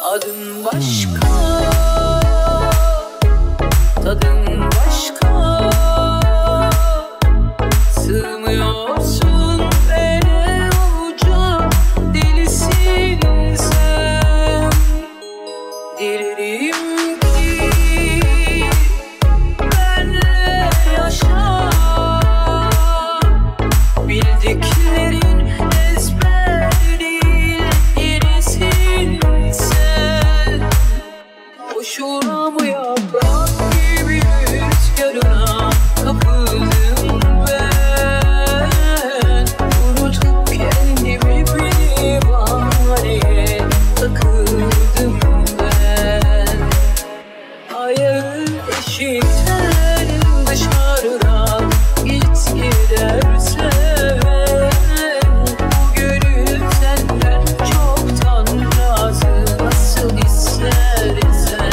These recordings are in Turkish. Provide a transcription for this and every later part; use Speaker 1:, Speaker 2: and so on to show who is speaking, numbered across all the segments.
Speaker 1: Adın başka, tadın başka. Sığmıyorsun beni avuca, delisin sen. Dilerim ki benle yaşa, bildiklerin ezber değil, yenisin sen. Boşuna mı yaprak gibi rüzgarına kapıldım ben. Unutup kendimi bir bahaneye takıldım ben. Ayağı eşikten dışarıda git gidersen, bu gönül senden çoktan razı, nasıl istersen.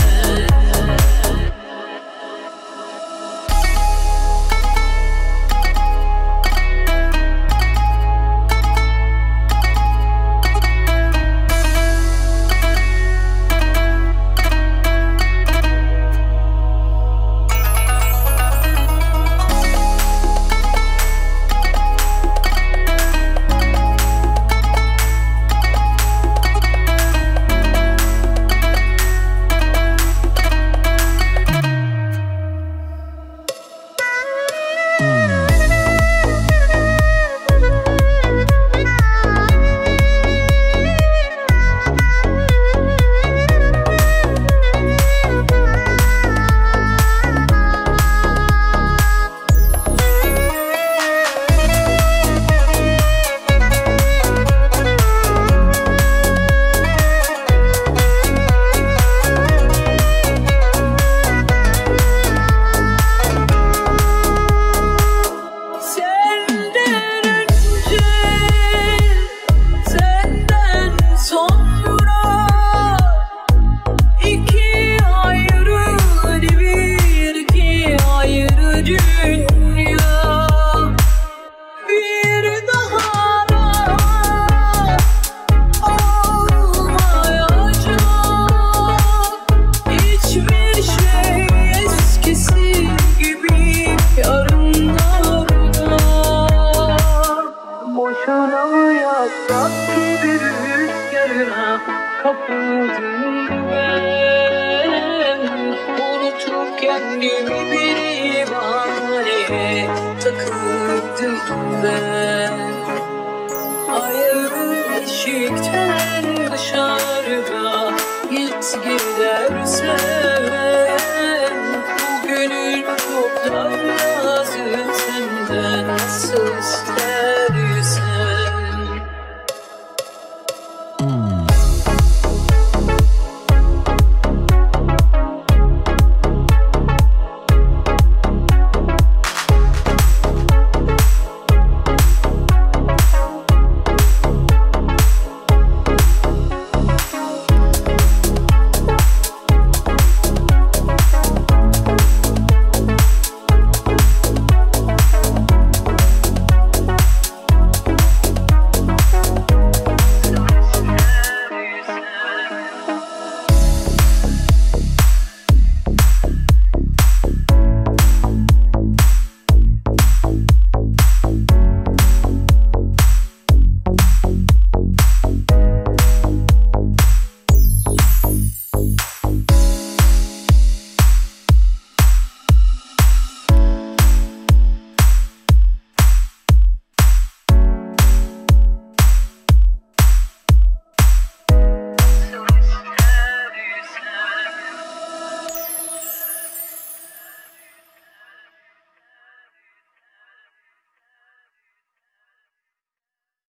Speaker 1: Boşuna mı yaprak gibi rüzgarına kapıldım ben. Unutup kendimi bir bahaneye takıldım ben.